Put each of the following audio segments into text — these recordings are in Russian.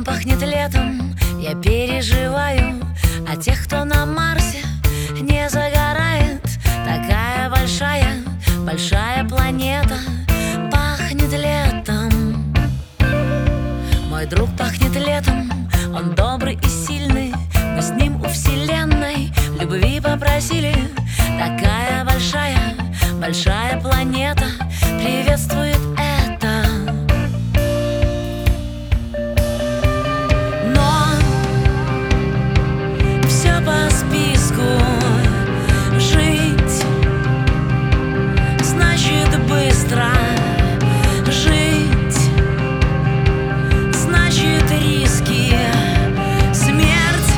пахнет летом, я переживаю о тех, кто на Марсе не загорает. Такая большая, большая планета пахнет летом. Мой друг пахнет летом, он добрый и сильный. Мы с ним у вселенной любви попросили. Такая большая, большая планета приветствует это. Но все по списку. Жить значит быстро. Жить значит риски. Смерть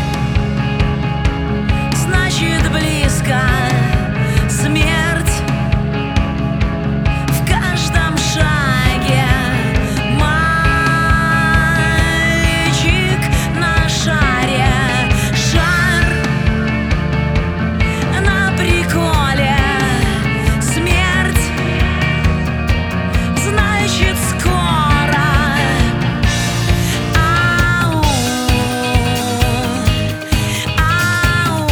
значит близко. Смерть в каждом шаге. Мальчик на шаре. Шар на приколе. Смерть значит скоро. Ау, ау,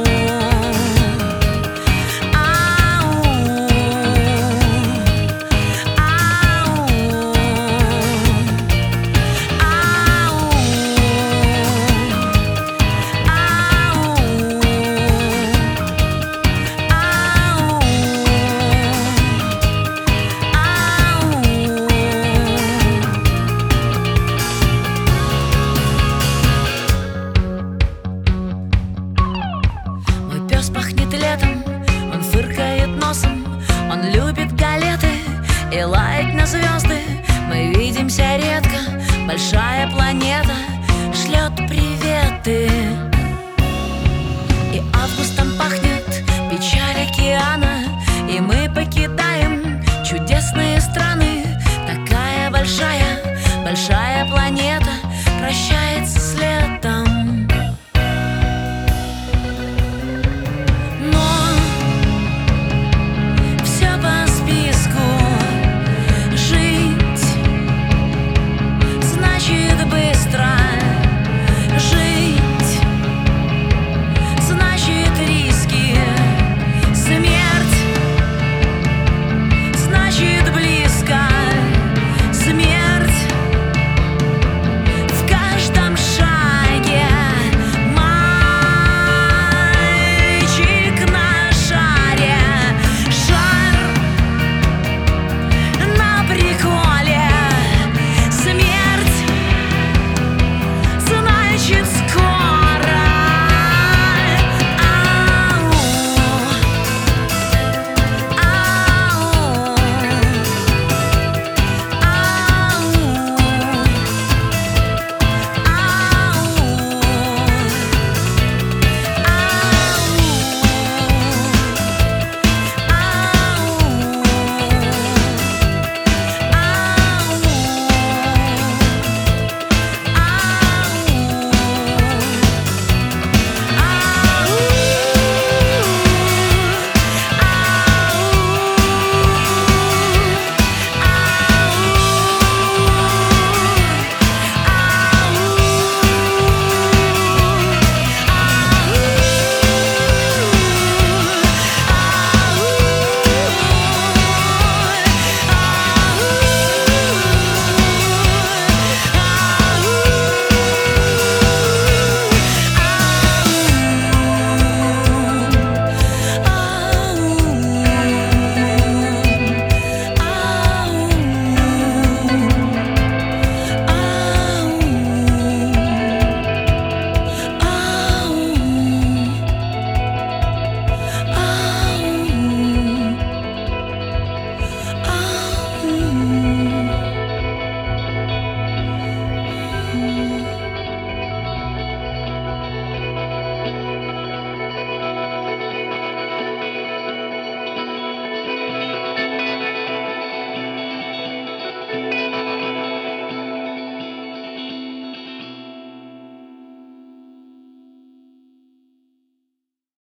Мой пес пахнет летом, он фыркает носом, он любит галеты и лает на звезды. Мы видимся редко, большая планета шлет приветы. И августом пахнет печаль океана, и мы покидаем чудесные страны. Такая большая, большая планета прощается с летом. Но все по списку. Жить значит быстро. Жить значит риски. Смерть значит близко. Смерть в каждом шаге. Мальчик на шаре. Шар на приколе. Смерть значит скоро. Ау, ау, ау.